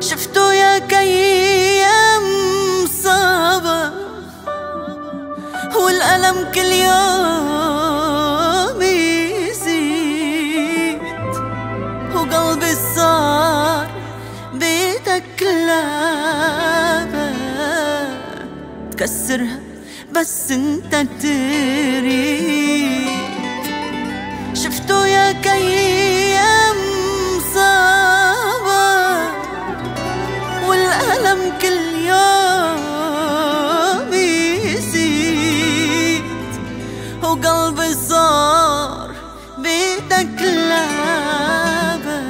شفتوا يا كيام صابة والألم كل يوم يزيد، وقلبي صار بيدك لعبة تكسرها بس انت تريد. شفتوا يا كيام صابة والألم كل يوم يزيد، وقلبي صار بيدك لعبة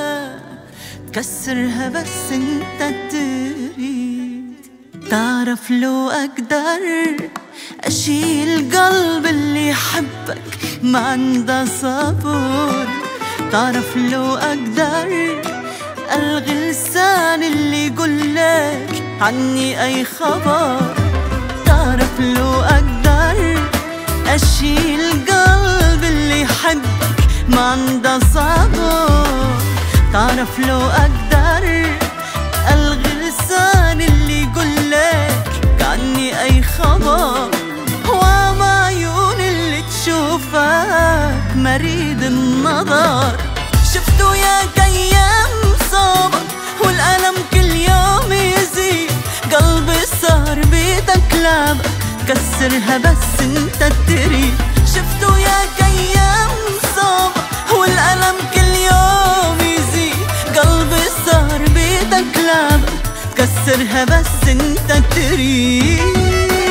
تكسرها بس انت تريد. تعرف لو أقدر أشيل قلب اللي يحبك ما عنده صبر، تعرف لو أقدر ألغي لسان اللي يقولك عني أي خبر، تعرف لو أقدر أشيل قلب اللي يحبك ما عنده صبر، تعرف لو أقدر ألغي لسان اللي يقولك عني أي خبر، وما عيون اللي تشوفك مريد النظر. شفتوا يا كيام صابة والألم كل يوم يزيد، قلبي صار بيدك لعبة كسرها بس انت تريد. شفتوا يا كيام صابة والألم كل يوم يزيد، قلبي صار بيدك لعبة كسرها بس انت تريد.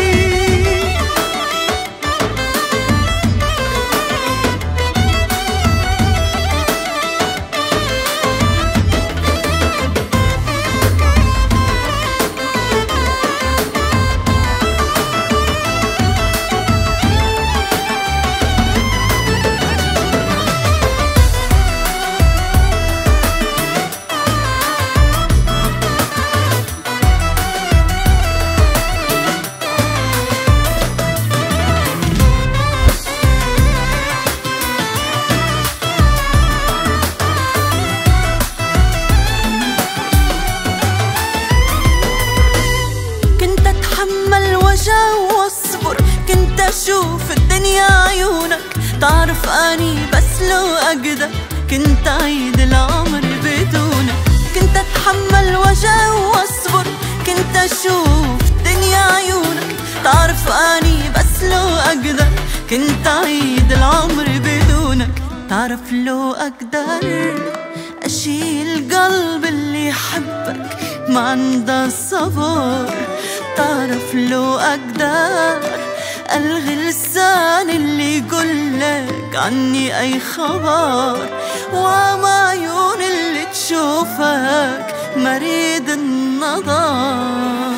واصبر كنت اشوف الدنيا عيونك، تعرف اني بس لو اقدر كنت اعيد العمر بدونك. كنت اتحمل وجع واصبر كنت اشوف الدنيا عيونك، تعرف اني بس لو اقدر كنت اعيد العمر بدونك. تعرف لو اقدر اشيل قلب اللي يحبك ما عنده صبر، تعرف لو أقدر ألغي لسان اللي يقولك عني أي خبر، وما عيون اللي تشوفك مريد النظر.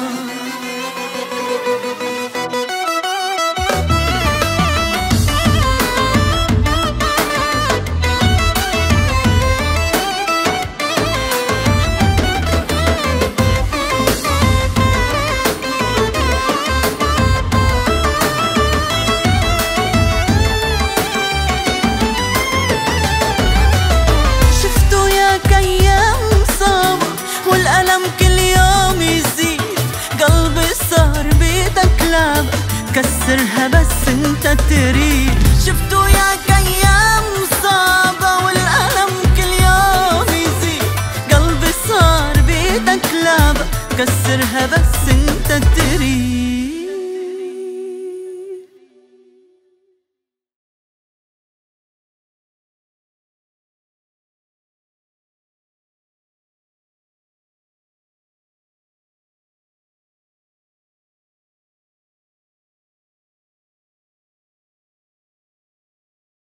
والألم كل يوم يزيد، قلبي صار بيدك لعبة كسرها بس انت تريد. شفتوا يا كيام صعبة والألم كل يوم يزيد، قلبي صار بيدك لعبة كسرها بس